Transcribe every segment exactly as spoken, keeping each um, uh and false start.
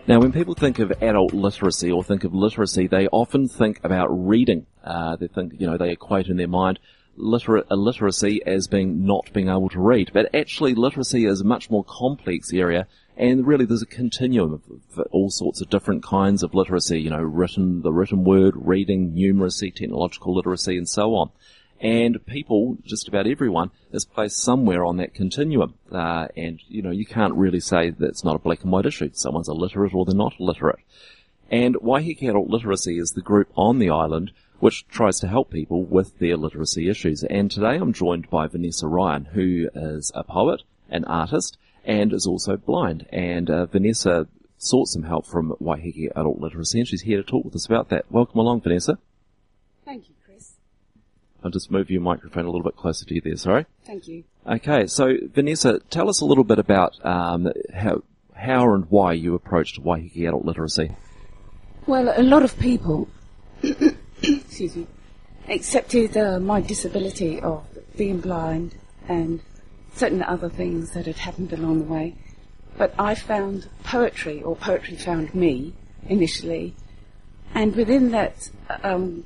Now, when people think of adult literacy or think of literacy, they often think about reading. Uh, they think, you know, they equate in their mind liter- illiteracy as being not being able to read. But actually, literacy is a much more complex area, and really there's a continuum of, of all sorts of different kinds of literacy, you know, written, the written word, reading, numeracy, technological literacy, and so on. And people, just about everyone, is placed somewhere on that continuum. Uh, and, you know, you can't really say that it's not a black and white issue. Someone's illiterate or they're not illiterate. And Waiheke Adult Literacy is the group on the island which tries to help people with their literacy issues. And today I'm joined by Vanessa Ryan, who is a poet, an artist, and is also blind. And uh, Vanessa sought some help from Waiheke Adult Literacy, and she's here to talk with us about that. Welcome along, Vanessa. Thank you, Chris. I'll just move your microphone a little bit closer to you there, sorry. Thank you. Okay, so Vanessa, tell us a little bit about um, how how and why you approached Waiheke Adult Literacy. Well, a lot of people excuse me, accepted uh, my disability of being blind and certain other things that had happened along the way. But I found poetry, or poetry found me, initially, and within that um,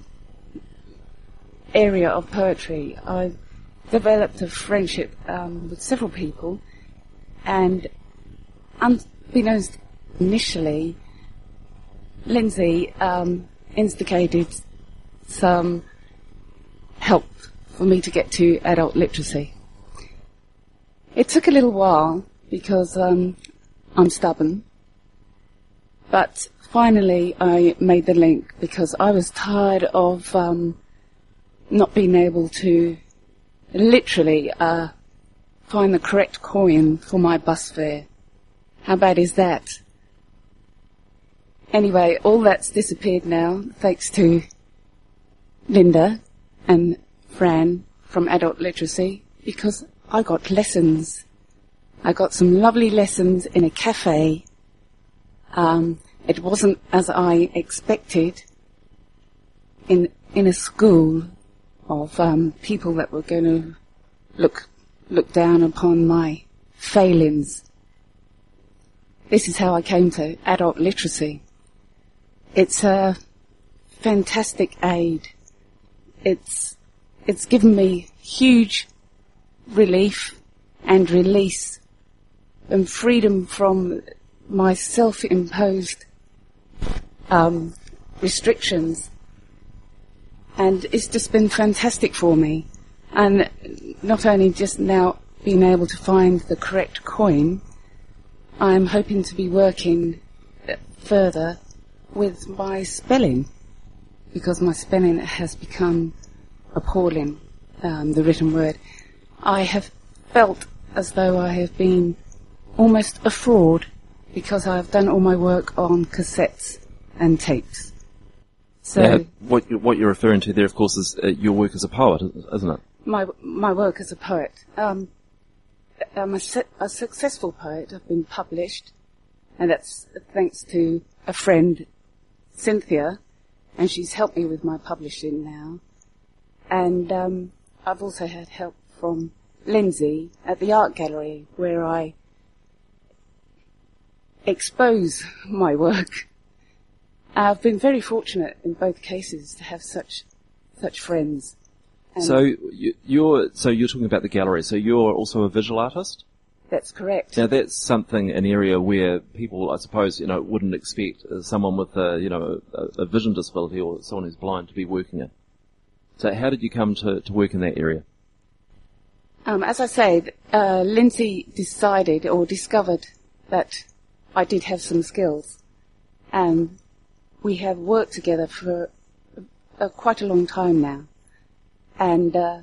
area of poetry, I developed a friendship um, with several people, and unbeknownst initially, Lindsay um, instigated some help for me to get to adult literacy. It took a little while because um, I'm stubborn, but finally I made the link because I was tired of um, not being able to literally uh, find the correct coin for my bus fare. How bad is that? Anyway, all that's disappeared now, thanks to Linda and Fran from Adult Literacy, because I got lessons. I got some lovely lessons in a cafe. Um, it wasn't as I expected in in a school of um, people that were going to look look down upon my failings. This is how I came to adult literacy. It's a fantastic aid. It's it's given me huge relief and release and freedom from my self-imposed um, restrictions. And it's just been fantastic for me. And not only just now being able to find the correct coin, I'm hoping to be working further with my spelling, because my spelling has become appalling, um, the written word. I have felt as though I have been almost a fraud because I have done all my work on cassettes and tapes. So now, what, you, what you're referring to there, of course, is uh, your work as a poet, isn't it? My my work as a poet. Um, I'm a, su- a successful poet. I've been published, and that's thanks to a friend, Cynthia, and she's helped me with my publishing now. And um, I've also had help from Lindsay at the art gallery, where I expose my work. I've been very fortunate in both cases to have such such friends. And so you, you're so you're talking about the gallery. So you're also a visual artist? That's correct. Now that's something, an area where people, I suppose, you know, wouldn't expect uh, someone with a, you know, a, a vision disability or someone who's blind to be working in. So how did you come to, to work in that area? Um, as I say, uh, Lindsay decided or discovered that I did have some skills, and we have worked together for a, a, quite a long time now. And uh,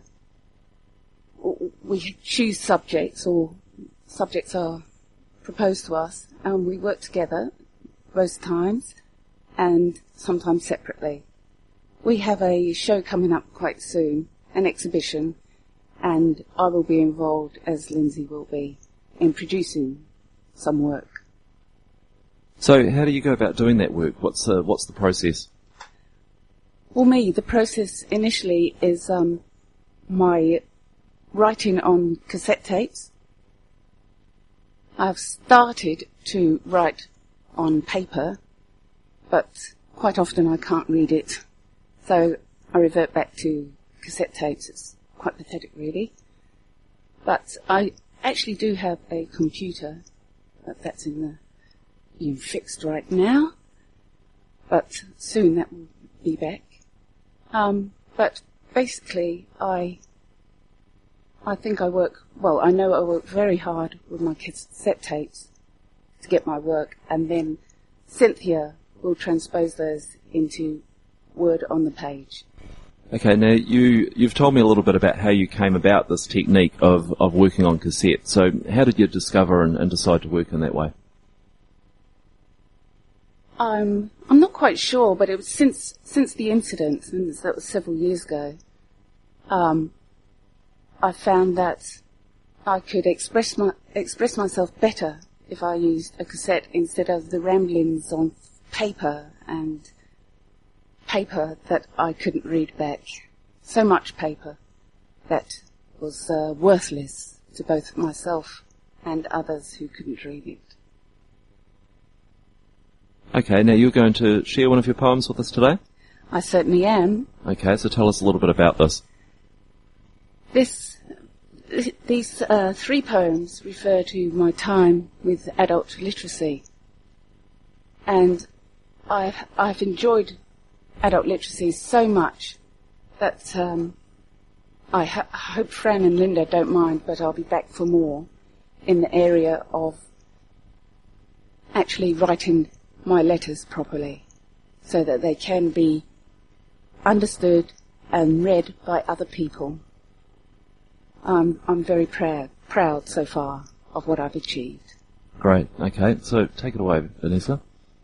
we choose subjects, or subjects are proposed to us, and we work together most times and sometimes separately. We have a show coming up quite soon, an exhibition, and I will be involved, as Lindsay will be, in producing some work. So how do you go about doing that work? What's uh, what's the process? Well, me, the process initially is um, my writing on cassette tapes. I've started to write on paper, but quite often I can't read it. So I revert back to cassette tapes. It's quite pathetic, really. But I actually do have a computer, but that's in the you know, fixed right now. But soon that will be back. Um, but basically, I I think I work, well, I know I work very hard with my cassette tapes to get my work, and then Cynthia will transpose those into word on the page. Okay, now you, you've told me a little bit about how you came about this technique of, of working on cassette. So how did you discover and, and decide to work in that way? Um, I'm not quite sure, but it was since since the incident, and that was several years ago, um, I found that I could express my express myself better if I used a cassette instead of the ramblings on paper and paper that I couldn't read back. So much paper that was uh, worthless to both myself and others who couldn't read it. Okay, now you're going to share one of your poems with us today? I certainly am. Okay, so tell us a little bit about this. This, these uh, three poems refer to my time with adult literacy. And I've, I've enjoyed adult literacy so much that um, I, ho- I hope Fran and Linda don't mind, but I'll be back for more in the area of actually writing my letters properly so that they can be understood and read by other people. Um, I'm very proud, proud so far of what I've achieved. Great, okay, so take it away, Vanessa.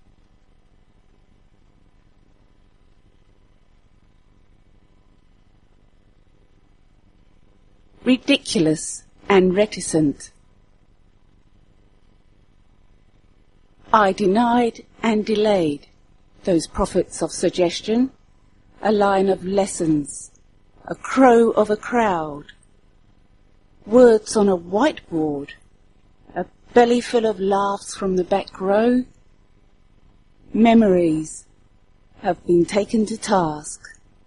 Ridiculous and reticent. I denied and delayed those prophets of suggestion, a line of lessons, a crow of a crowd, words on a whiteboard, a belly full of laughs from the back row. Memories have been taken to task.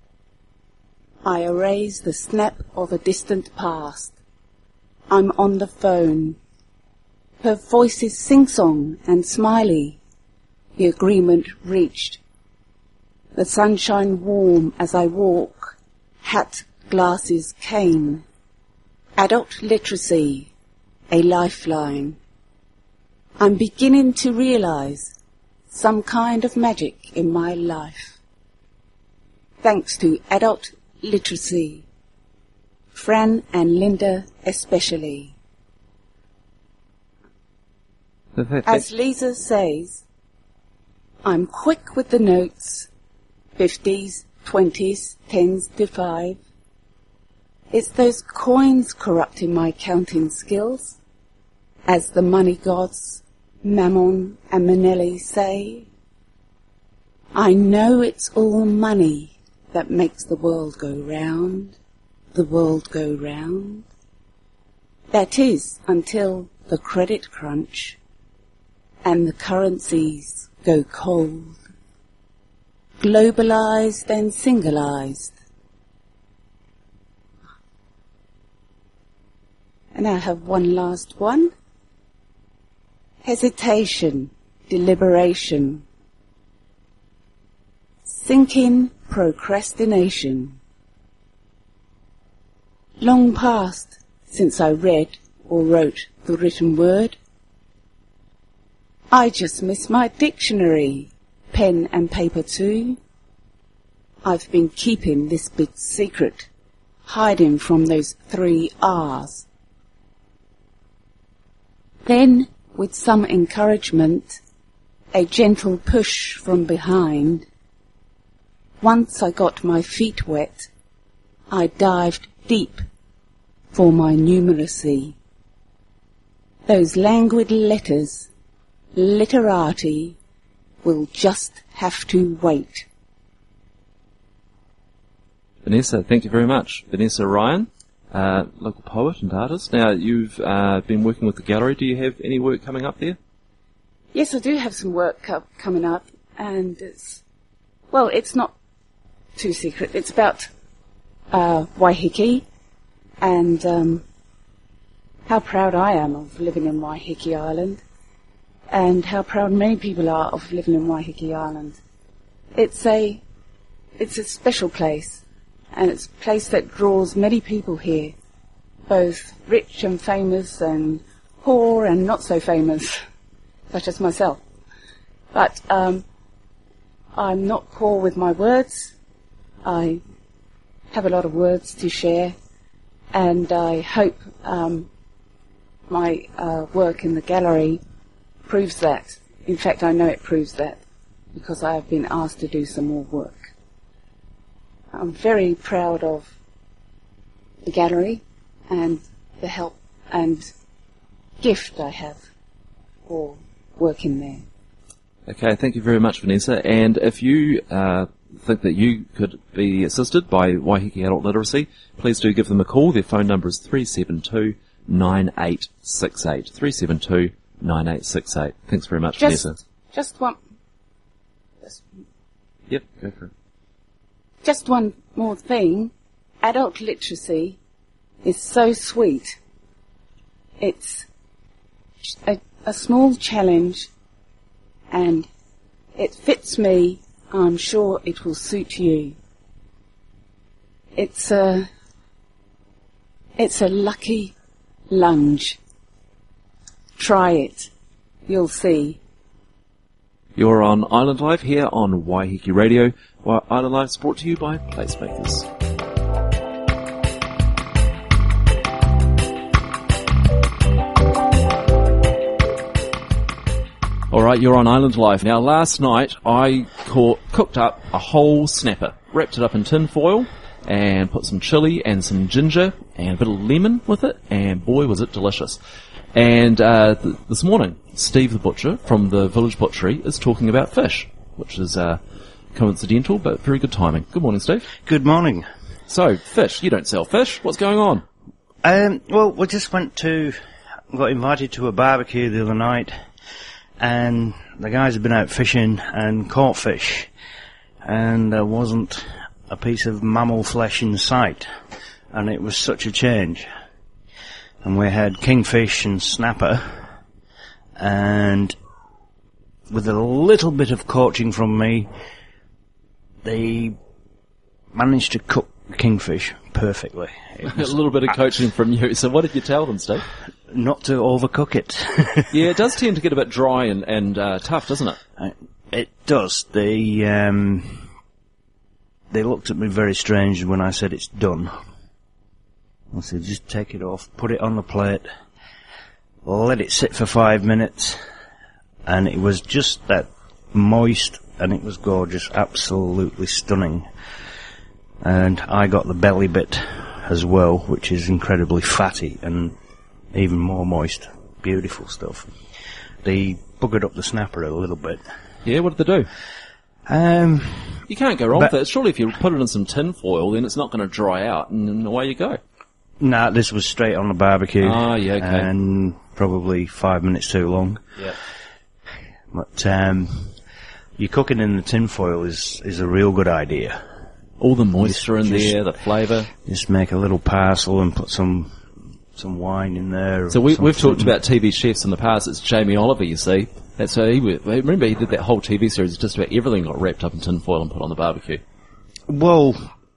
I erase the snap of a distant past. I'm on the phone. Her voice is sing-song and smiley. The agreement reached. The sunshine warm as I walk. Hat, glasses, cane. Adult literacy, a lifeline. I'm beginning to realize some kind of magic in my life. Thanks to adult literacy, Fran and Linda especially. As Lisa says, I'm quick with the notes, fifties, twenties, tens to five. It's those coins corrupting my counting skills, as the money gods, Mammon and Manelli say. I know it's all money that makes the world go round, the world go round. That is, until the credit crunch and the currencies go cold, globalized and singleized. And I have one last one. Hesitation, deliberation, thinking, procrastination. Long past since I read or wrote the written word. I just miss my dictionary, pen and paper too. I've been keeping this big secret, hiding from those three R's. Then, with some encouragement, a gentle push from behind, once I got my feet wet, I dived deep for my numeracy. Those languid letters, literati, will just have to wait. Vanessa, thank you very much. Vanessa Ryan, uh, local poet and artist. Now, you've uh, been working with the gallery. Do you have any work coming up there? Yes, I do have some work up, coming up, and it's, well, it's not too secret. It's about uh, Waiheke, and um, how proud I am of living in Waiheke Island, and how proud many people are of living in Waiheke Island. It's a, it's a special place, and it's a place that draws many people here, both rich and famous, and poor and not so famous, such as myself. But um, I'm not poor with my words. I have a lot of words to share, and I hope um, my uh, work in the gallery proves that. In fact, I know it proves that, because I have been asked to do some more work. I'm very proud of the gallery and the help and gift I have for working there. Okay, thank you very much, Vanessa. And if you uh, think that you could be assisted by Waiheke Adult Literacy, please do give them a call. Their phone number is three seven two, nine eight six eight. three seven two, nine eight six eight. Thanks very much, Just, Vanessa. just one... Just, Yep, go for it. just one more thing. Adult literacy is so sweet. It's a, a small challenge, and it fits me. I'm sure it will suit you. It's a, it's a lucky lunge. Try it. You'll see. You're on Island Live here on Waiheke Radio. Well, Island Live is brought to you by Placemakers. Alright, you're on Island Live. Now, last night I caught, cooked up a whole snapper, wrapped it up in tin foil, and put some chilli and some ginger and a bit of lemon with it, and boy was it delicious. And uh, th- this morning, Steve the Butcher from the Village Butchery is talking about fish, which is uh, coincidental but very good timing. Good morning, Steve. Good morning. So, fish. You don't sell fish. What's going on? Um, well, we just went to, got invited to a barbecue the other night, and the guys had been out fishing and caught fish, and there wasn't a piece of mammal flesh in sight, and it was such a change. And we had kingfish and snapper, and with a little bit of coaching from me, they managed to cook kingfish perfectly. A little bit of coaching from you. So what did you tell them, Steve? Not to overcook it. Yeah, it does tend to get a bit dry and, and uh, tough, doesn't it? Uh, it does. They, um, they looked at me very strange when I said it's done. I said, just take it off, put it on the plate, let it sit for five minutes, and it was just that moist, and it was gorgeous, absolutely stunning. And I got the belly bit as well, which is incredibly fatty and even more moist. Beautiful stuff. They buggered up the snapper a little bit. Yeah, what did they do? Um, you can't go wrong with it. Surely if you put it in some tin foil, then it's not going to dry out, and, and away you go. Nah, this was straight on the barbecue. Ah, yeah, okay. And probably five minutes too long. Yeah. But, um, you cooking in the tin foil is, is a real good idea. All the moisture just, in just, there, the flavour. Just make a little parcel and put some, some wine in there. So we, we've talked about T V chefs in the past. It's Jamie Oliver, you see. That's how he, remember he did that whole T V series, just about everything got wrapped up in tin foil and put on the barbecue. Well,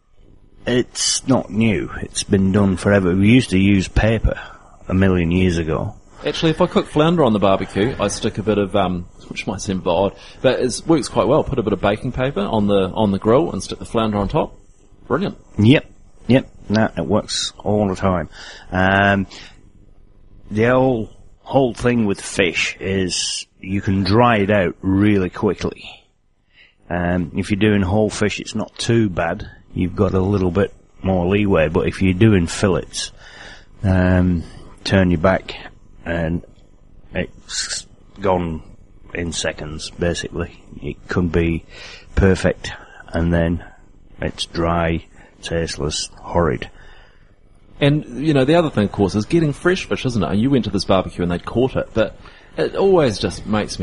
it's not new. It's been done forever. We used to use paper a million years ago. Actually, if I cook flounder on the barbecue, I stick a bit of, um, which might seem odd, but it works quite well. Put a bit of baking paper on the on the grill and stick the flounder on top. Brilliant. Yep, yep. No, it works all the time. Um, the whole whole thing with fish is you can dry it out really quickly. Um, if you're doing whole fish, it's not too bad. You've got a little bit more leeway, but if you're doing fillets, um, turn your back and it's gone in seconds, basically. It could be perfect, and then it's dry, tasteless, horrid. And, you know, the other thing, of course, is getting fresh fish, isn't it? And you went to this barbecue and they'd caught it, but it always just makes me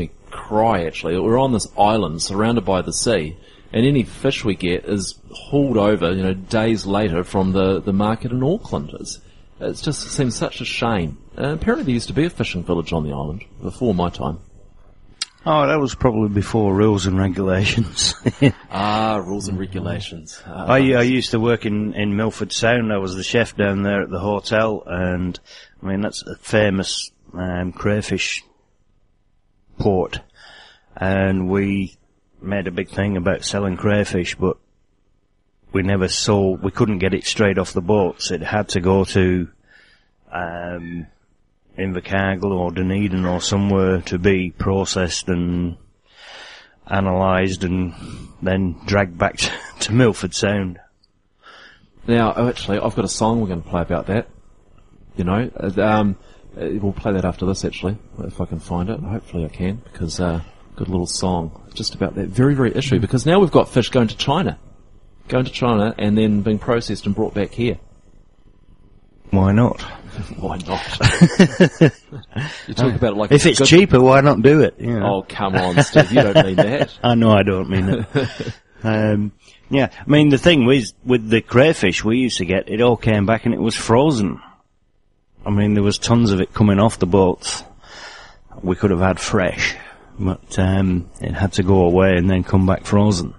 cry, actually. We're on this island surrounded by the sea, and any fish we get is hauled over, you know, days later from the, the market in Auckland. It's, it's just it seems such a shame. Uh, apparently there used to be a fishing village on the island before my time. Oh, that was probably before rules and regulations. ah, rules and regulations. Uh, I, I used to work in, in Milford Sound. I was the chef down there at the hotel, and, I mean, that's a famous um, crayfish port. And we made a big thing about selling crayfish, but we never sold, we couldn't get it straight off the boats. It had to go to um Invercargill or Dunedin or somewhere to be processed and analysed and then dragged back to, to Milford Sound. Now, oh, actually, I've got a song we're going to play about that. You know, uh, um, uh, we'll play that after this, actually, if I can find it. Hopefully I can, because uh, good little song just about that very, very issue. Because now we've got fish going to China, going to China and then being processed and brought back here. Why not? Why not? You talk about it like if it's, it's cheaper, why not do it? You know? Oh, come on, Steve, you don't mean that. I know I don't mean it. um, yeah, I mean, the thing with, with the crayfish we used to get, it all came back and it was frozen. I mean, there was tons of it coming off the boats. We could have had fresh, but um, it had to go away and then come back frozen.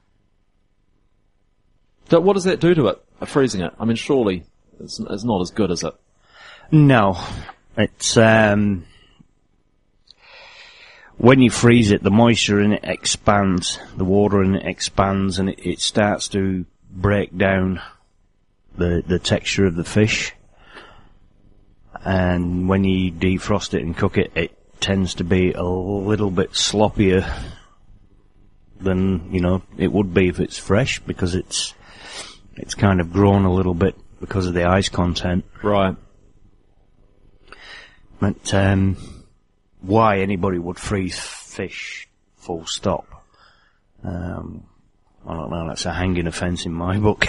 So what does that do to it, uh, freezing it? I mean, surely it's, it's not as good, is it? No. It's, um, when you freeze it, the moisture in it expands, the water in it expands, and it, it starts to break down the, the texture of the fish. And when you defrost it and cook it, it tends to be a little bit sloppier than, you know, it would be if it's fresh, because it's, it's kind of grown a little bit because of the ice content. Right. But um, why anybody would freeze fish full stop, um, I don't know, that's a hanging offence in my book.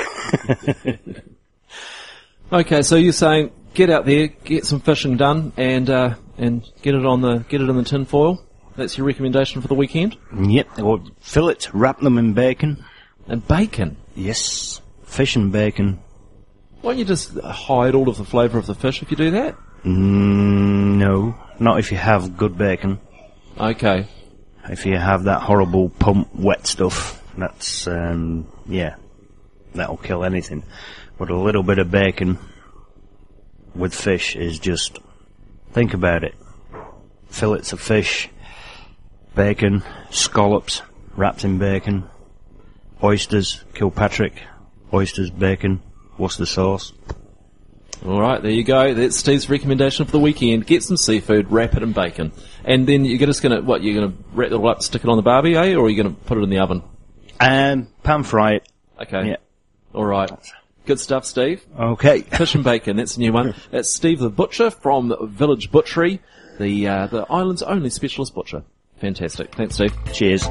Okay, so you're saying get out there, get some fishing done, and uh, and get it on the get it in the tin foil. That's your recommendation for the weekend? Yep, or fillet, wrap them in bacon. And bacon? Yes, fish and bacon. Why don't you just hide all of the flavour of the fish if you do that? Mm, no, not if you have good bacon. Okay. If you have that horrible pump wet stuff, that's, um, yeah, that'll kill anything. But a little bit of bacon with fish is just, think about it. Fillets of fish, bacon, scallops wrapped in bacon, oysters, Kilpatrick, oysters, bacon, Worcester sauce. Alright, there you go. That's Steve's recommendation for the weekend. Get some seafood, wrap it in bacon. And then you're just gonna, what, you're gonna wrap it all up, stick it on the barbie, eh? Or are you gonna put it in the oven? Um, pan fry it. Okay. Yeah. Alright. Good stuff, Steve. Okay. Fish and bacon, that's a new one. That's Steve the Butcher from Village Butchery, the, uh, the island's only specialist butcher. Fantastic. Thanks, Steve. Cheers.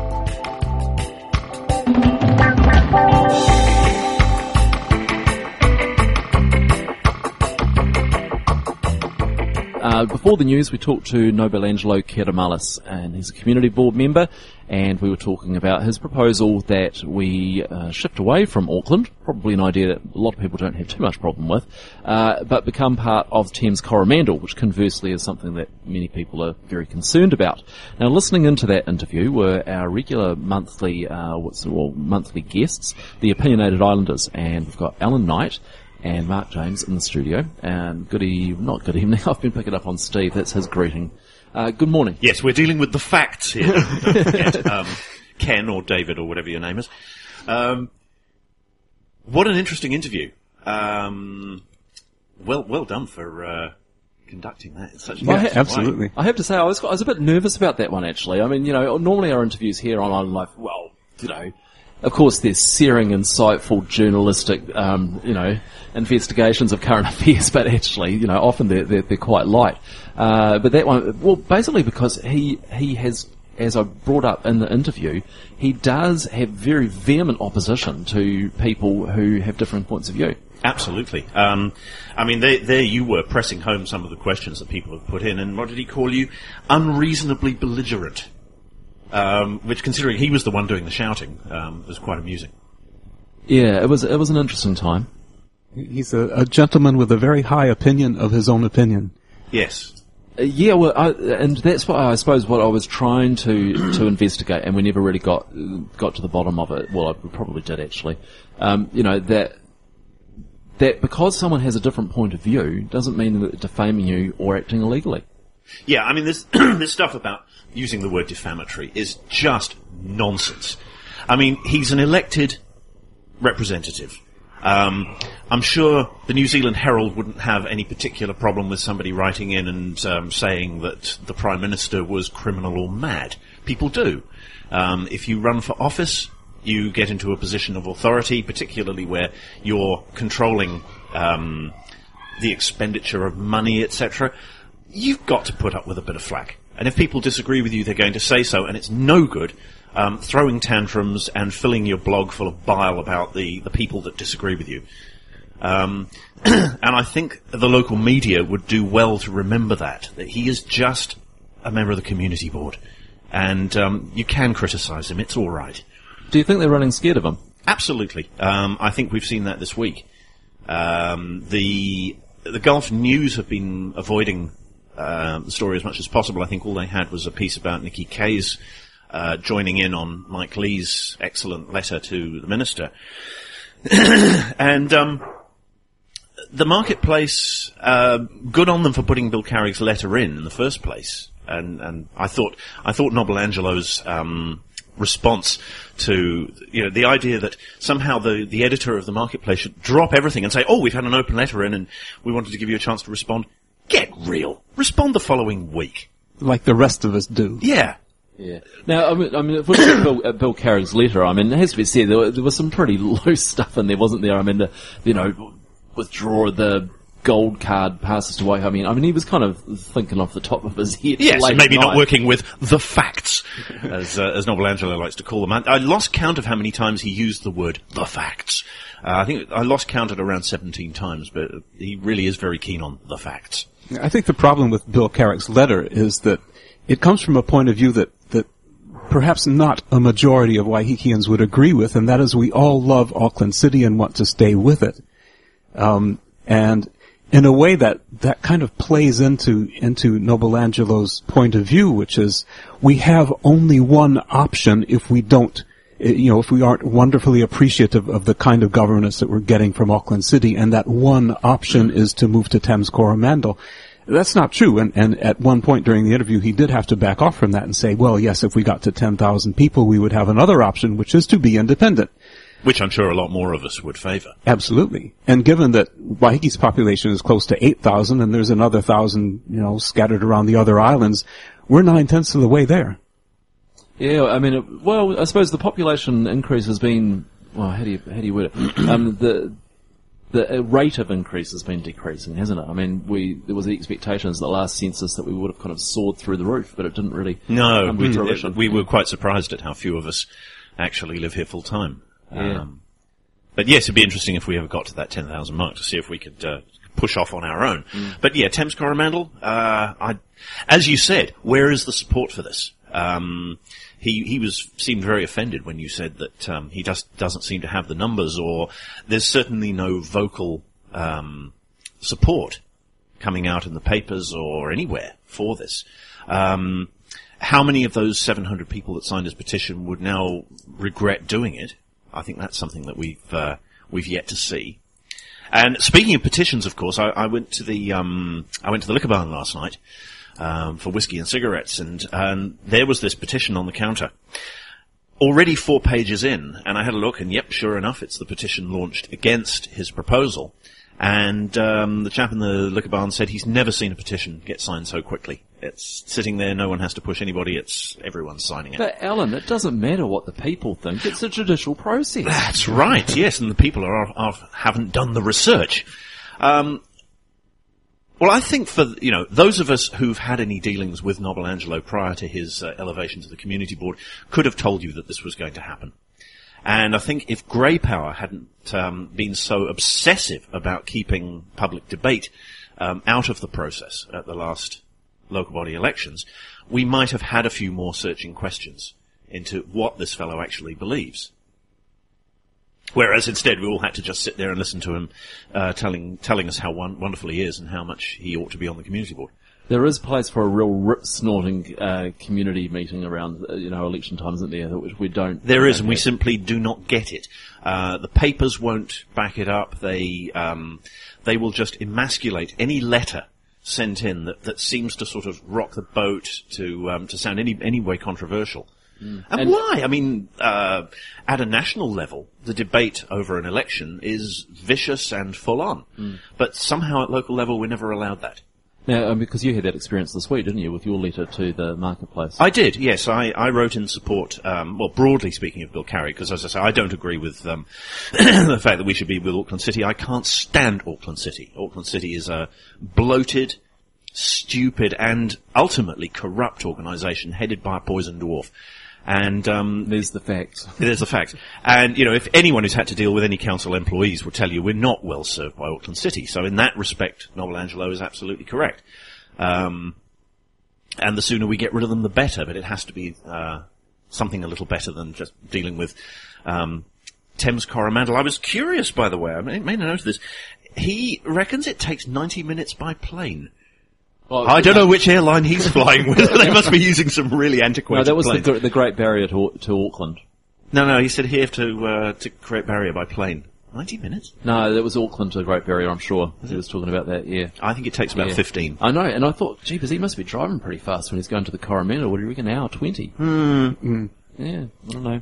Uh, before the news, we talked to Nobelangelo Kiramalis, and he's a community board member, and we were talking about his proposal that we uh, shift away from Auckland, probably an idea that a lot of people don't have too much problem with, uh, but become part of Thames Coromandel, which conversely is something that many people are very concerned about. Now, listening into that interview were our regular monthly, uh, what's, well, monthly guests, the Opinionated Islanders, and we've got Alan Knight and Mark James in the studio. And good e- not good evening, I've been picking up on Steve, that's his greeting. Uh, good morning. Yes, we're dealing with the facts here. Don't forget, um, Ken or David or whatever your name is. Um, what an interesting interview. Um, well, well done for, uh, conducting that in such a Well, good ha- absolutely. I have to say, I was, I was a bit nervous about that one, actually. I mean, you know, normally our interviews here on Island Life, well, you know, of course, there's searing, insightful, journalistic, um, you know, investigations of current affairs, but actually, you know, often they're, they're, they're quite light. Uh, but that one, well, basically because he, he has, as I brought up in the interview, he does have very vehement opposition to people who have different points of view. Absolutely. Um, I mean, there, there you were pressing home some of the questions that people have put in, and what did he call you? Unreasonably belligerent. um, which, considering he was the one doing the shouting, um, was quite amusing. Yeah, it was it was an interesting time. He's a, a gentleman with a very high opinion of his own opinion. Yes. Uh, yeah, well, I, and that's what I suppose what I was trying to to investigate, and we never really got got to the bottom of it. Well, we probably did actually. Um, you know that that because someone has a different point of view doesn't mean that defaming you or acting illegally. Yeah, I mean, this this stuff about using the word defamatory is just nonsense. I mean, he's an elected representative. Um, I'm sure the New Zealand Herald wouldn't have any particular problem with somebody writing in and um, saying that the Prime Minister was criminal or mad. People do. Um, if you run for office, you get into a position of authority, particularly where you're controlling um, the expenditure of money, et cetera. You've got to put up with a bit of flack. And if people disagree with you, they're going to say so, and it's no good Um, throwing tantrums and filling your blog full of bile about the, the people that disagree with you. Um, and I think the local media would do well to remember that, that he is just a member of the community board. And um, you can criticise him, it's all right. Do you think they're running scared of him? Absolutely. Um, I think we've seen that this week. Um, the the Gulf News have been avoiding uh, the story as much as possible. I think all they had was a piece about Nikki Kaye's Uh, joining in on Mike Lee's excellent letter to the minister. and um, the marketplace, uh, good on them for putting Bill Carrick's letter in in the first place. And, and I thought I thought Nobelangelo's um, response to, you know, the idea that somehow the, the editor of the marketplace should drop everything and say, oh, we've had an open letter in and we wanted to give you a chance to respond. Get real. Respond the following week. Like the rest of us do. Yeah. Yeah. Now, I mean, I mean, if we look at Bill, at Bill Carrick's letter, I mean, it has to be said, there, there was some pretty loose stuff in there, wasn't there? I mean, the, you know, withdraw the gold card passes to Waiho. I mean, I mean, he was kind of thinking off the top of his head. Yes, late maybe at not night. working with the facts, as uh, as Novelangelo likes to call them. I, I lost count of how many times he used the word the facts. Uh, I think I lost count at around seventeen times, but he really is very keen on the facts. I think the problem with Bill Carrick's letter is that it comes from a point of view that, that perhaps not a majority of Waihikians would agree with, and that is we all love Auckland City and want to stay with it. Um, and in a way that, that kind of plays into, into Nobelangelo's point of view, which is we have only one option if we don't, you know, if we aren't wonderfully appreciative of the kind of governance that we're getting from Auckland City, and that one option is to move to Thames Coromandel. That's not true, and, and at one point during the interview, he did have to back off from that and say, well, yes, if we got to ten thousand people, we would have another option, which is to be independent. Which I'm sure a lot more of us would favour. Absolutely. And given that Waihiki's population is close to eight thousand, and there's another thousand, you know, scattered around the other islands, we're nine-tenths of the way there. Yeah, I mean, it, well, I suppose the population increase has been, well, how do you, how do you word it? Um, the, the rate of increase has been decreasing, hasn't it? I mean, we, there was the expectations the last census that we would have kind of soared through the roof, but it didn't really No, come we, to fruition. we were quite surprised at how few of us actually live here full time. Yeah. Um, but yes, it'd be interesting if we ever got to that ten thousand mark to see if we could uh, push off on our own. Mm. But yeah, Thames Coromandel, uh, I, as you said, where is the support for this? Um, he, he was, seemed very offended when you said that, um, he just doesn't seem to have the numbers, or there's certainly no vocal, um, support coming out in the papers or anywhere for this. Um, how many of those seven hundred people that signed his petition would now regret doing it? I think that's something that we've, uh, we've yet to see. And speaking of petitions, of course, I, I went to the, um, I went to the liquor barn last night. Um, for whiskey and cigarettes, and, and there was this petition on the counter. Already four pages in, and I had a look, and yep, sure enough, it's the petition launched against his proposal. And um, the chap in the liquor barn said he's never seen a petition get signed so quickly. It's sitting there, no one has to push anybody, it's everyone's signing it. But Alan, it doesn't matter what the people think, it's a judicial process. That's right, yes, and the people are, are haven't done the research. Um, Well, I think for, you know, those of us who've had any dealings with Novelangelo prior to his uh, elevation to the community board could have told you that this was going to happen. And I think if Grey Power hadn't um, been so obsessive about keeping public debate um, out of the process at the last local body elections, we might have had a few more searching questions. into what this fellow actually believes. Whereas instead we all had to just sit there and listen to him uh, telling telling us how won- wonderful he is and how much he ought to be on the community board. There is place for a real rip-snorting uh, community meeting around, uh, you know, election time, isn't there, which we don't... There we is, don't and we have. simply do not get it. Uh, the papers won't back it up. They um, they will just emasculate any letter sent in that, that seems to sort of rock the boat to um, to sound any any way controversial. Mm. And, and why? I mean, uh, at a national level, the debate over an election is vicious and full on. Mm. But somehow at local level, we're never allowed that. Now, um, because you had that experience this week, didn't you, with your letter to the marketplace? I did, yes. I, I wrote in support, um, well, broadly speaking, of Bill Carrick, because as I say, I don't agree with um, the fact that we should be with Auckland City. I can't stand Auckland City. Auckland City is a bloated, stupid, and ultimately corrupt organisation headed by a poison dwarf. And um there's the fact. There's the fact. And, you know, if anyone who's had to deal with any council employees will tell you we're not well served by Auckland City. So in that respect, Noel Angelo is absolutely correct. Um and the sooner we get rid of them, the better. But it has to be uh something a little better than just dealing with um Thames Coromandel. I was curious, by the way, I made a note of this. He reckons it takes ninety minutes by plane. Well, I don't know which airline he's flying with. They must be using some really antiquated No, that was planes. the, the Great Barrier to, to Auckland. No, no, he said here to uh, to Great Barrier by plane. Ninety minutes? No, that was Auckland to Great Barrier, I'm sure. He was talking about that, yeah. I think it takes about yeah. fifteen. I know, and I thought, jeepers, he must be driving pretty fast when he's going to the Coromandel. What do you reckon, an hour twenty? Mm. Yeah, I don't know.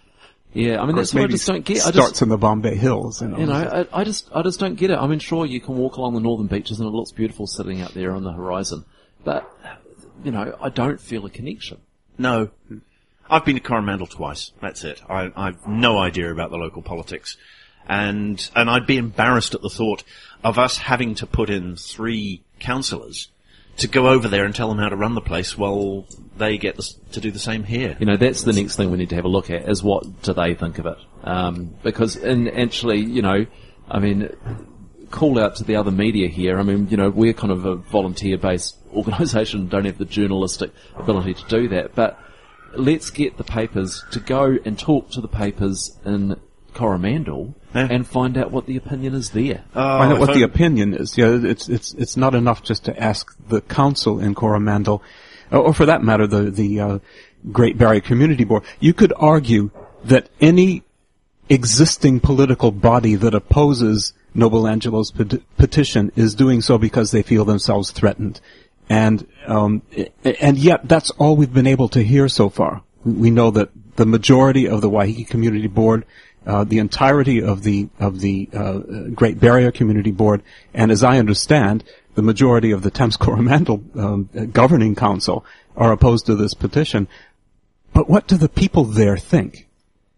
Yeah, I mean, that's Maybe what I just don't get. Starts I just, in the Bombay Hills. And you know, I, I just, I just don't get it. I mean, sure, you can walk along the northern beaches and it looks beautiful sitting out there on the horizon. But, you know, I don't feel a connection. No. I've been to Coromandel twice. That's it. I, I've no idea about the local politics. And, and I'd be embarrassed at the thought of us having to put in three councillors to go over there and tell them how to run the place while they get this, to do the same here. You know, that's the next thing we need to have a look at, is what do they think of it. Um, because, in actually, you know, I mean, call out to the other media here. I mean, you know, we're kind of a volunteer-based organisation, don't have the journalistic ability to do that, but let's get the papers to go and talk to the papers in Coromandel yeah. and find out what the opinion is there. Oh, find out what the opinion is. Yeah, it's it's it's not enough just to ask the council in Coromandel, or for that matter, the the uh, Great Barrier Community Board. You could argue that any existing political body that opposes Noel Angelo's pet- petition is doing so because they feel themselves threatened, and um, and yet that's all we've been able to hear so far. We know that the majority of the Waiheke Community Board, uh, the entirety of the of the uh, Great Barrier Community Board, and as I understand, the majority of the Thames Coromandel um, Governing Council are opposed to this petition. But what do the people there think?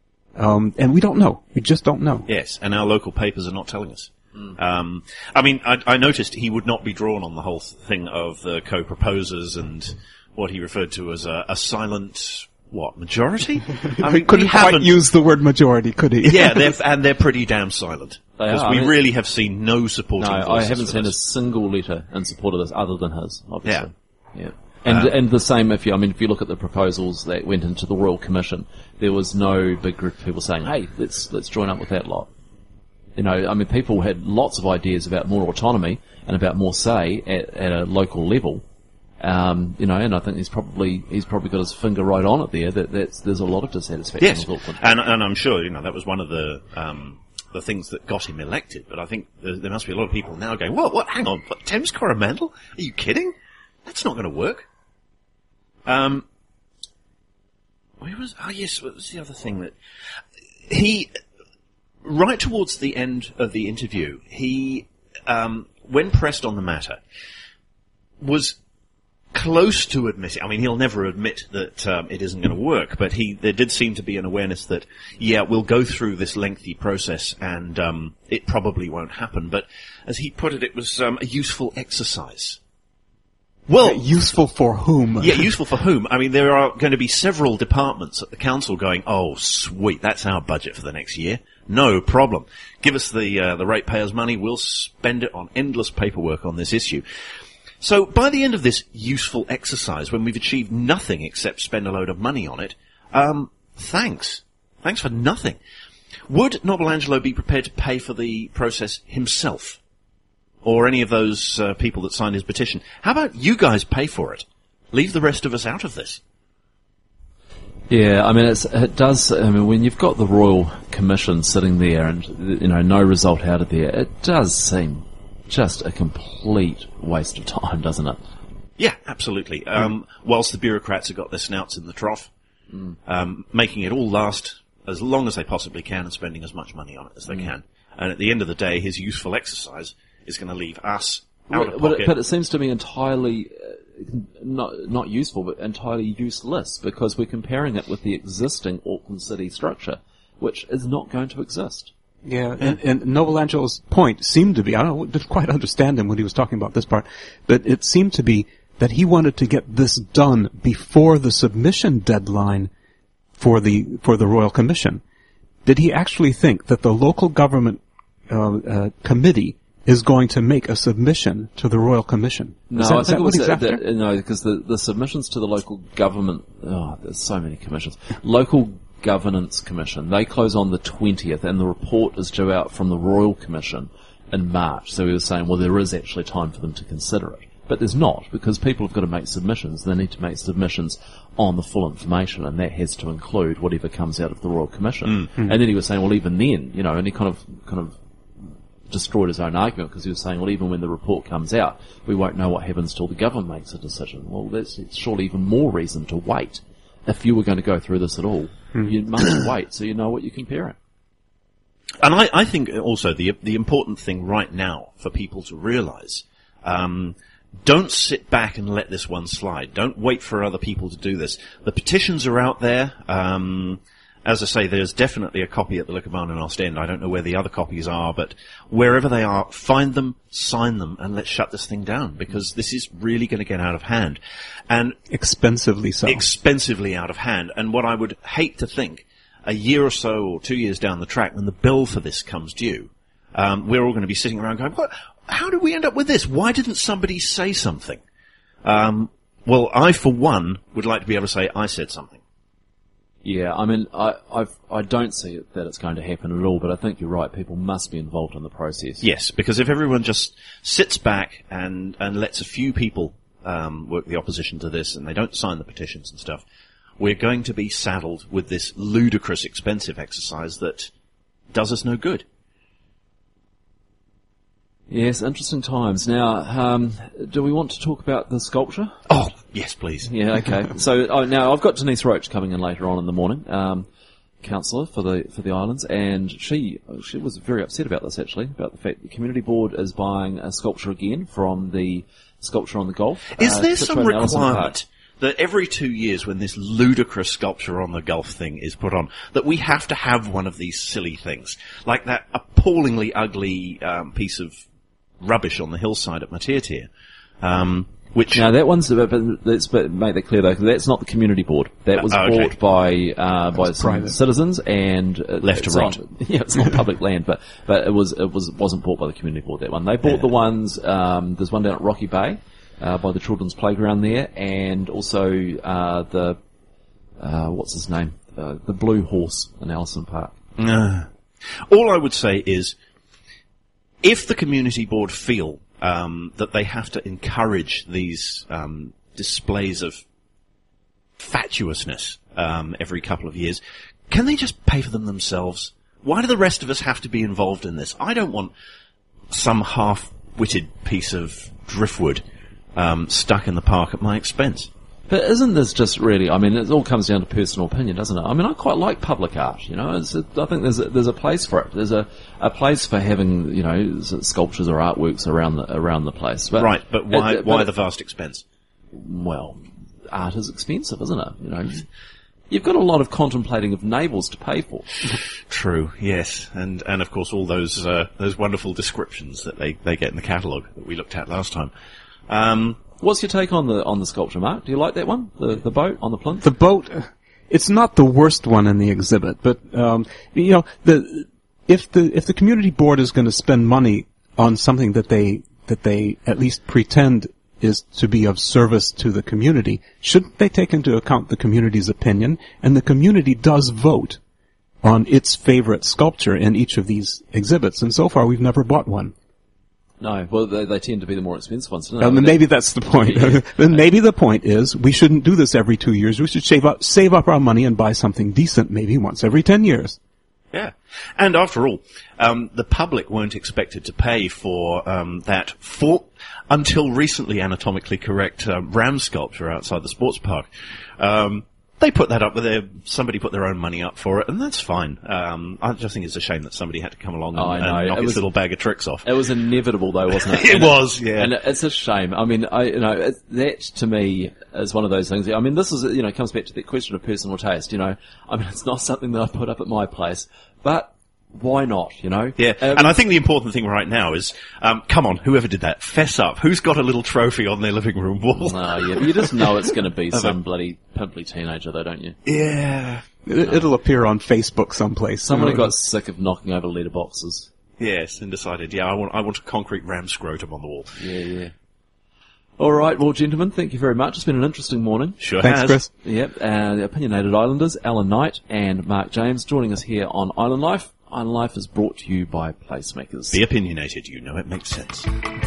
Um, and we don't know. We just don't know. Yes, and our local papers are not telling us. Mm. Um, I mean, I, I noticed he would not be drawn on the whole thing of the co-proposers and what he referred to as a, a silent, what, majority? I mean, couldn't quite use the word majority, could he? Yeah, they're, and they're pretty damn silent. Because we I mean, really have seen no supporting No, voices I haven't for seen this. a single letter in support of this other than his, obviously. Yeah. Yeah. And Um, and the same if you, I mean, if you look at the proposals that went into the Royal Commission, there was no big group of people saying, hey, let's, let's join up with that lot. You know, I mean, people had lots of ideas about more autonomy and about more say at, at a local level. Um, you know, and I think he's probably, he's probably got his finger right on it there, that that's, there's a lot of dissatisfaction Yes, with Auckland. and, and I'm sure, you know, that was one of the, um, the things that got him elected, but I think there, there must be a lot of people now going, what, what, hang on, what, Thames Coromandel? Are you kidding? That's not going to work. Um, where was, oh yes, what was the other thing that, he, right towards the end of the interview, he, um, when pressed on the matter, was close to admitting, I mean, he'll never admit that um, it isn't going to work, but he, there did seem to be an awareness that, yeah, we'll go through this lengthy process and um, it probably won't happen. But as he put it, it was um, a useful exercise. Well, Uh, useful for whom? yeah, useful for whom? I mean, there are going to be several departments at the council going, oh, sweet, that's our budget for the next year. No problem. Give us the uh, the ratepayers' money, we'll spend it on endless paperwork on this issue. So by the end of this useful exercise, when we've achieved nothing except spend a load of money on it, Um, thanks. Thanks for nothing. Would Nobelangelo be prepared to pay for the process himself? Or any of those uh, people that signed his petition? How about you guys pay for it? Leave the rest of us out of this. Yeah, I mean, it's, it does, I mean, when you've got the Royal Commission sitting there and, you know, no result out of there, it does seem just a complete waste of time, doesn't it? Yeah, absolutely. Um, whilst the bureaucrats have got their snouts in the trough, mm. um, making it all last as long as they possibly can and spending as much money on it as they mm. can. And at the end of the day, his useful exercise is going to leave us out well, of pocket. But it, but it seems to me entirely, uh, not not useful, but entirely useless, because we're comparing it with the existing Auckland City structure, which is not going to exist. Yeah, and, and Nobelangelo's point seemed to be, I don't didn't quite understand him when he was talking about this part, but it seemed to be that he wanted to get this done before the submission deadline for the for the Royal Commission. Did he actually think that the local government uh, uh, committee is going to make a submission to the Royal Commission? No, is that, I is think that it what was he's that, after? that, no, because the, the submissions to the local government, oh, there's so many commissions. Local Governance Commission, they close on the twentieth, and the report is due out from the Royal Commission in March. So he was saying, well, there is actually time for them to consider it. But there's not, because people have got to make submissions. They need to make submissions on the full information, and that has to include whatever comes out of the Royal Commission. Mm-hmm. And then he was saying, well, even then, you know, and he kind of, kind of destroyed his own argument, because he was saying, well, even when the report comes out, we won't know what happens till the government makes a decision. Well, that's surely even more reason to wait. If you were going to go through this at all, mm. you must wait so you know what you're comparing. And I, I think also the the important thing right now for people to realise, um, don't sit back and let this one slide. Don't wait for other people to do this. The petitions are out there. Um, as I say, there's definitely a copy at the Liquorbarn in Ostend. I don't know where the other copies are, but wherever they are, find them, sign them, and let's shut this thing down, because this is really going to get out of hand. And expensively so. Expensively out of hand. And what I would hate to think, a year or so or two years down the track, when the bill for this comes due, um, we're all going to be sitting around going, what? How did we end up with this? Why didn't somebody say something? Um, well, I, for one, would like to be able to say I said something. Yeah, I mean, I I've, I don't see it, that it's going to happen at all, but I think you're right. People must be involved in the process. Yes, because if everyone just sits back and, and lets a few people um, work the opposition to this, and they don't sign the petitions and stuff, we're going to be saddled with this ludicrous, expensive exercise that does us no good. Yes, interesting times. Now, um, do we want to talk about the sculpture? Oh, yes, please. Yeah, okay. So oh, now I've got Denise Roach coming in later on in the morning, um, councillor for the for the islands, and she she was very upset about this actually, about the fact the community board is buying a sculpture again from the sculpture on the Gulf. Is uh, there some situated in Ellison Park. requirement that every two years when this ludicrous sculpture on the Gulf thing is put on, that we have to have one of these silly things, like that appallingly ugly um, piece of rubbish on the hillside at Matirtir, um, which... Now that one's, but let's but make that clear though, 'cause that's not the community board. That was uh, okay. bought by, uh, by some private. citizens and... Uh, Left to rot. Not, yeah, it's not public land, but, but it was, it was, wasn't bought by the community board, that one. They bought yeah. the ones, um, there's one down at Rocky Bay, uh, by the children's playground there, and also, uh, the, uh, what's his name? Uh, the Blue Horse in Ellison Park. Uh, all I would say is, if the community board feel um, that they have to encourage these um, displays of fatuousness um, every couple of years, can they just pay for them themselves? Why do the rest of us have to be involved in this? I don't want some half-witted piece of driftwood um, stuck in the park at my expense. But isn't this just really, I mean, it all comes down to personal opinion, doesn't it? I mean, I quite like public art, you know, it's a, I think there's a, there's a place for it. There's a, a place for having, you know, sculptures or artworks around the, around the place. But, right, but why, it, why but the vast expense? Well, art is expensive, isn't it? You know, you've got a lot of contemplating of neighbours to pay for. True, yes. And, and of course all those, uh, those wonderful descriptions that they, they get in the catalogue that we looked at last time. Um, What's your take on the on the sculpture, Mark? Do you like that one? The the boat on the plinth? The boat, it's not the worst one in the exhibit, but um, you know, the if the if the community board is going to spend money on something that they that they at least pretend is to be of service to the community, shouldn't they take into account the community's opinion? And the community does vote on its favorite sculpture in each of these exhibits, and so far we've never bought one. No, well, they, they tend to be the more expensive ones, don't they? Um, then maybe that's the point. Yeah. Then maybe the point is we shouldn't do this every two years. We should save up, save up our money and buy something decent maybe once every ten years. Yeah. And after all, um, the public weren't expected to pay for um, that for until recently anatomically correct uh, ram sculpture outside the sports park. Um, they put that up with their, somebody put their own money up for it, and that's fine. Um, I just think it's a shame that somebody had to come along and, Oh, I know. and knock It its was- little bag of tricks off. It was inevitable, though, wasn't it? It And was, yeah. And it's a shame. I mean, I, you know, it, that to me is one of those things. I mean, this is, you know, comes back to the question of personal taste. You know, I mean, it's not something that I put up at my place, but why not? You know? Yeah, Um, and I think the important thing right now is, um, come on, whoever did that, fess up. Who's got a little trophy on their living room wall? No, yeah, you just know it's going to be some bloody pimply teenager, though, don't you? Yeah. It, it'll appear on Facebook someplace. Somebody You know, got sick of knocking over letterboxes. Yes, and decided, yeah, I want, I want a concrete ram scrotum on the wall. Yeah, yeah. All right, well, gentlemen, thank you very much. It's been an interesting morning. Sure Thanks, has. Chris. Yep, uh, the Opinionated Islanders, Alan Knight and Mark James, joining us here on Island Life. Island Life is brought to you by Placemakers. Be opinionated, you know it makes sense.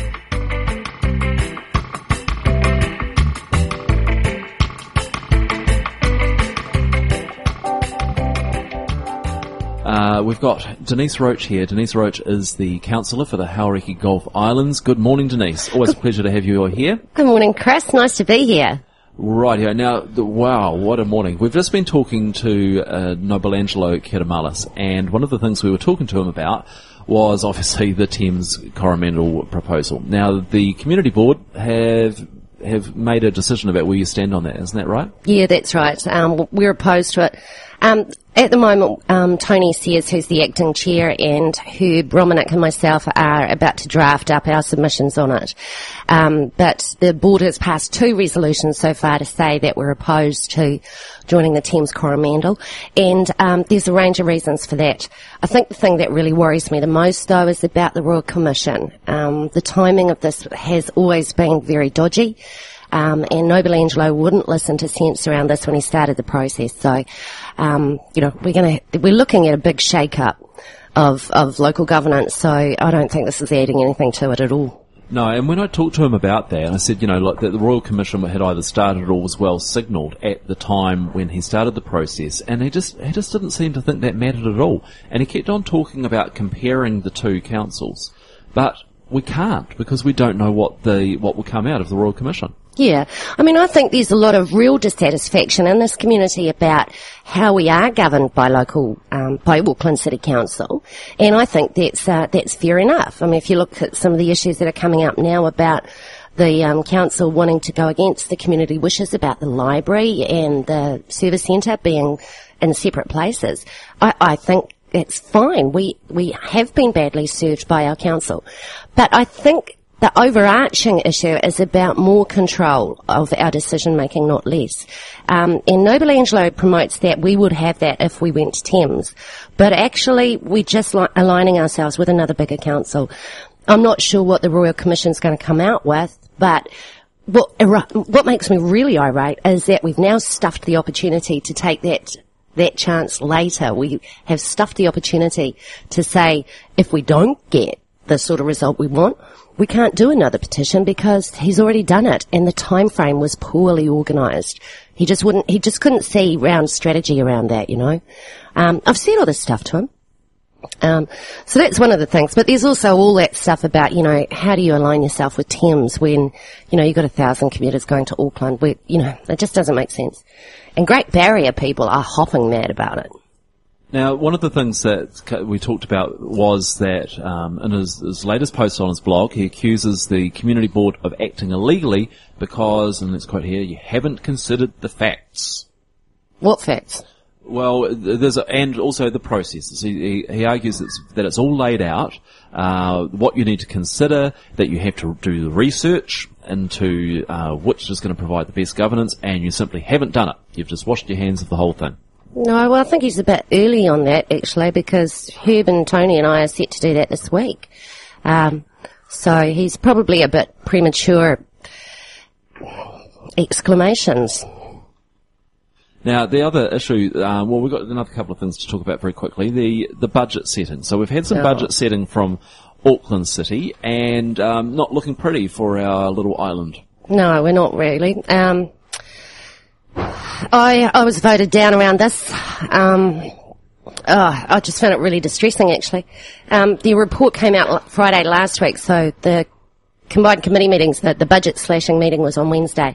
Uh, we've got Denise Roach here. Denise Roach is the counsellor for the Hauriki Gulf Islands. Good morning, Denise. Always a pleasure to have you here. Good morning, Chris. Nice to be here. Right here. Now, the, wow, what a morning. We've just been talking to uh, Nobelangelo Kiramalis, and one of the things we were talking to him about was obviously the Thames Coromandel proposal. Now, the community board have have made a decision about where you stand on that, isn't that right? Yeah, that's right. Um, we're opposed to it. Um, at the moment, um, Tony Sears, who's the acting chair, and Herb Romanek and myself are about to draft up our submissions on it. Um, but the board has passed two resolutions so far to say that we're opposed to joining the Thames Coromandel, and um, there's a range of reasons for that. I think the thing that really worries me the most, though, is about the Royal Commission. Um, the timing of this has always been very dodgy. Um, and Nobelangelo wouldn't listen to sense around this when he started the process. So, um, you know, we're going to, we're looking at a big shake-up of, of local governance. So I don't think this is adding anything to it at all. No, and when I talked to him about that, I said, you know, like that the Royal Commission had either started or was well signalled at the time when he started the process, and he just he just didn't seem to think that mattered at all. And he kept on talking about comparing the two councils, but we can't because we don't know what the what will come out of the Royal Commission. Yeah. I mean, I think there's a lot of real dissatisfaction in this community about how we are governed by local, um, by Auckland City Council. And I think that's, uh, that's fair enough. I mean, if you look at some of the issues that are coming up now about the, um, council wanting to go against the community wishes about the library and the service centre being in separate places, I, I think it's fine. We, we have been badly served by our council. But I think the overarching issue is about more control of our decision making, not less. Um, and Nobelangelo promotes that we would have that if we went to Thames. But actually, we're just li- aligning ourselves with another bigger council. I'm not sure what the Royal Commission's going to come out with, but what, what makes me really irate is that we've now stuffed the opportunity to take that that chance later. We have stuffed the opportunity to say, if we don't get the sort of result we want, we can't do another petition because he's already done it, and the time frame was poorly organised. He just wouldn't, he just couldn't see round strategy around that, you know. Um, I've said all this stuff to him. Um, so that's one of the things. But there's also all that stuff about, you know, how do you align yourself with Thames when, you know, you've got a thousand commuters going to Auckland where, you know, it just doesn't make sense. And Great Barrier people are hopping mad about it. Now, one of the things that we talked about was that um, in his, his latest post on his blog, he accuses the community board of acting illegally because, and let's quote here, you haven't considered the facts. What facts? Well, there's a, and also the processes. He, he, he argues it's, that it's all laid out, uh, what you need to consider, that you have to do the research into uh, which is going to provide the best governance, and you simply haven't done it. You've just washed your hands of the whole thing. No, well, I think he's a bit early on that, actually, because Herb and Tony and I are set to do that this week. Um, so he's probably a bit premature exclamations. Now, the other issue, uh, well, we've got another couple of things to talk about very quickly. The the budget setting. So we've had some Oh. budget setting from Auckland City, and um, not looking pretty for our little island. No, we're not really. Um, I I was voted down around this. Um, oh, I just found it really distressing, actually. Um, the report came out l- Friday last week, so the combined committee meetings, the, the budget slashing meeting was on Wednesday.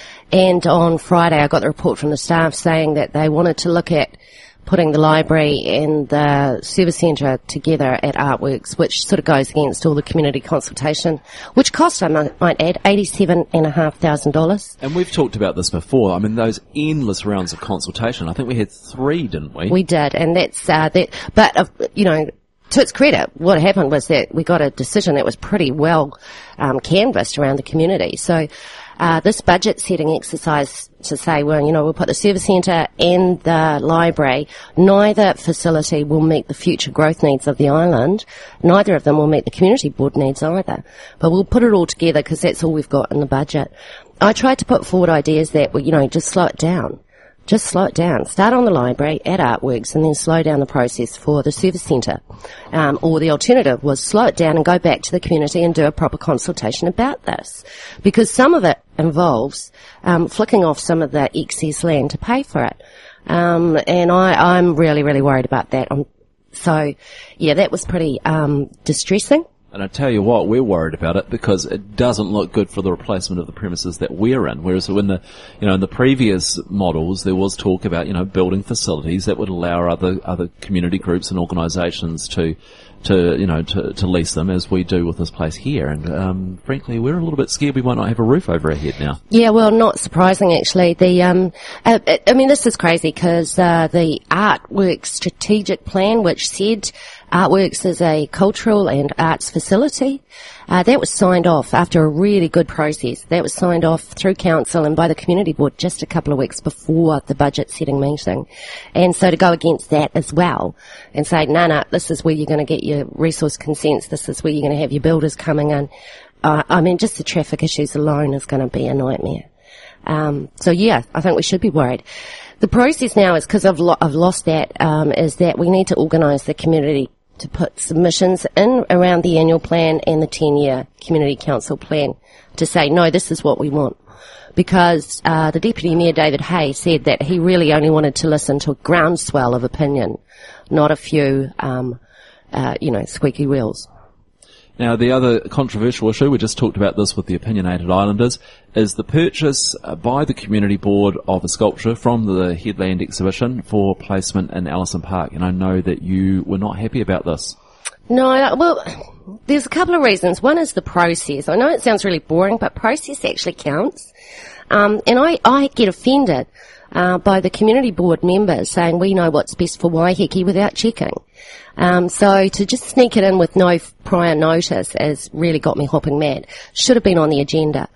And on Friday I got the report from the staff saying that they wanted to look at putting the library and the service centre together at Artworks, which sort of goes against all the community consultation, which cost, I might, might add, eighty-seven and a half thousand dollars. And we've talked about this before. I mean, those endless rounds of consultation. I think we had three, didn't we? We did, and that's, uh, that, but, uh, you know, to its credit, what happened was that we got a decision that was pretty well, um, canvassed around the community. So, Uh, this budget setting exercise to say, well, you know, we'll put the service centre and the library. Neither facility will meet the future growth needs of the island. Neither of them will meet the community board needs either. But we'll put it all together because that's all we've got in the budget. I tried to put forward ideas that, well, you know, just slow it down. Just slow it down. Start on the library at Artworks and then slow down the process for the service centre. Um, or the alternative was slow it down and go back to the community and do a proper consultation about this. Because some of it involves um, flicking off some of the excess land to pay for it. Um, and I, I'm really, really worried about that. Um, so, yeah, that was pretty um, distressing. And I tell you what, we're worried about it because it doesn't look good for the replacement of the premises that we're in. Whereas in the, you know, in the previous models, there was talk about, you know, building facilities that would allow other, other community groups and organisations to, to, you know, to, to lease them as we do with this place here. And, um, frankly, we're a little bit scared we might not have a roof over our head now. Yeah, well, not surprising actually. The, um, uh, I mean, this is crazy because, uh, the Artworks strategic plan, which said Artworks is a cultural and arts facility. Uh, that was signed off after a really good process. That was signed off through council and by the community board just a couple of weeks before the budget setting meeting. And so to go against that as well and say, no, no, this is where you're going to get your resource consents. This is where you're going to have your builders coming in. Uh, I mean, just the traffic issues alone is going to be a nightmare. Um, so yeah, I think we should be worried. The process now is, because I've, lo- I've lost that, um, is that we need to organise the community to put submissions in around the annual plan and the ten-year community council plan to say, no, this is what we want. Because uh, the Deputy Mayor, David Hay, said that he really only wanted to listen to a groundswell of opinion, not a few, um, uh, you know, squeaky wheels. Now, the other controversial issue, we just talked about this with the Opinionated Islanders, is the purchase uh, by the community board of a sculpture from the Headland exhibition for placement in Ellison Park. And I know that you were not happy about this. No, well, there's a couple of reasons. One is the process. I know it sounds really boring, but process actually counts. Um, and I, I get offended uh, by the community board members saying we know what's best for Waiheke without checking. Um, so to just sneak it in with no prior notice has really got me hopping mad. Should have been on the agenda.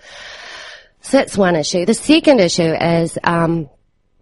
So that's one issue. The second issue is um,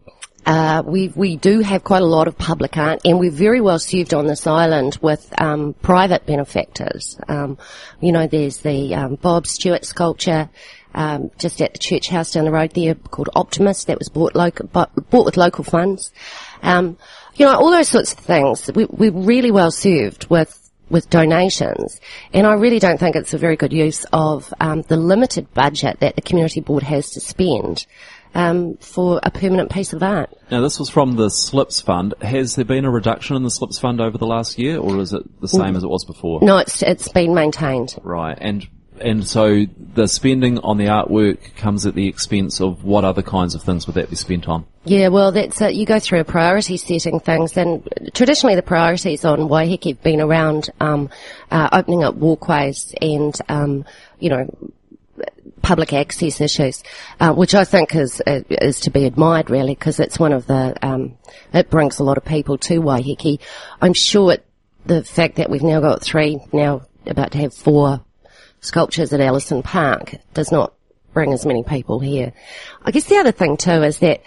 uh, we we do have quite a lot of public art, and we're very well served on this island with um, private benefactors. Um, you know, there's the um, Bob Stewart sculpture um, just at the church house down the road there called Optimist that was bought local, bought with local funds. Um, You know, all those sorts of things. We, we're really well served with, with donations. And I really don't think it's a very good use of, um, the limited budget that the community board has to spend, um, for a permanent piece of art. Now, this was from the Slips Fund. Has there been a reduction in the Slips Fund over the last year, or is it the same as it was before? No, it's, it's been maintained. Right. And, and so the spending on the artwork comes at the expense of what other kinds of things would that be spent on? Yeah, well, that's it. You go through a priority setting things, and traditionally the priorities on Waiheke have been around um, uh, opening up walkways and, um, you know, public access issues, uh, which I think is uh, is to be admired, really, because it's one of the um, it brings a lot of people to Waiheke. I'm sure it, the fact that we've now got three, now about to have four sculptures at Ellison Park does not bring as many people here. I guess the other thing too is that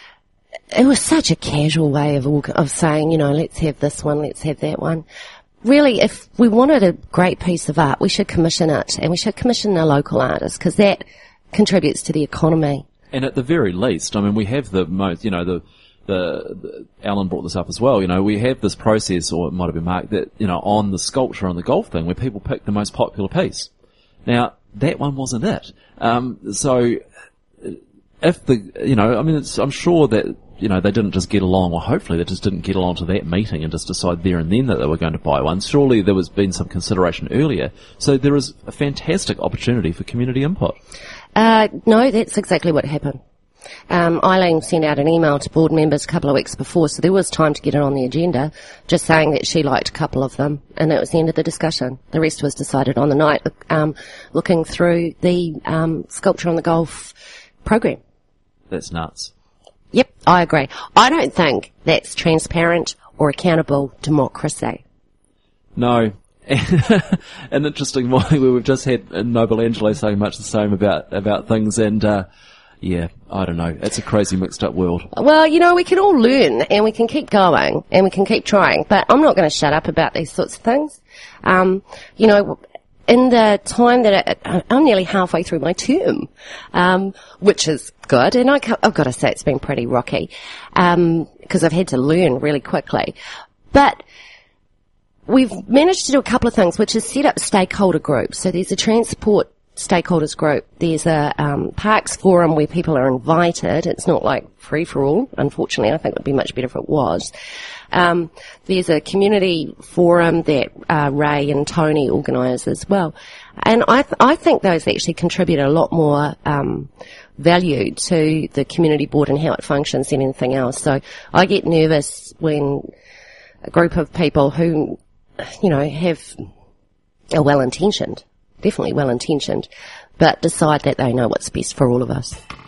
it was such a casual way of of saying, you know, let's have this one, let's have that one. Really, if we wanted a great piece of art, we should commission it, and we should commission a local artist, because that contributes to the economy. And at the very least, I mean, we have the most, you know, the, the, the, Alan brought this up as well, you know, we have this process, or it might have been Mark, that, you know, on the sculpture on the golf thing, where people pick the most popular piece. Now, that one wasn't it. Um, so, if the, you know, I mean, it's, I'm sure that, you know, they didn't just get along, or hopefully they just didn't get along to that meeting and just decide there and then that they were going to buy one. Surely there was been some consideration earlier. So there is a fantastic opportunity for community input. Uh, no, that's exactly what happened. Um, Eileen sent out an email to board members a couple of weeks before, so there was time to get it on the agenda, just saying that she liked a couple of them, and that was the end of the discussion. The rest was decided on the night, um, looking through the um, Sculpture on the Golf program. That's nuts. Yep, I agree. I don't think that's transparent or accountable democracy. No. An interesting morning where we've just had Noble Angelo saying much the same about, about things, and, uh, yeah, I don't know. It's a crazy mixed up world. Well, you know, we can all learn and we can keep going and we can keep trying, but I'm not going to shut up about these sorts of things. Um, you know, in the time that it, I'm nearly halfway through my term, um, which is good, and I, I've got to say it's been pretty rocky, um, because I've had to learn really quickly. But we've managed to do a couple of things, which is set up stakeholder groups. So there's a transport stakeholders group. There's a um, parks forum where people are invited. It's not like free for all, unfortunately. I think it would be much better if it was. Um, there's a community forum that uh, Ray and Tony organise as well. And I th- I think those actually contribute a lot more um, value to the community board and how it functions than anything else. So I get nervous when a group of people who, you know, have are well-intentioned, definitely well-intentioned, but decide that they know what's best for all of us.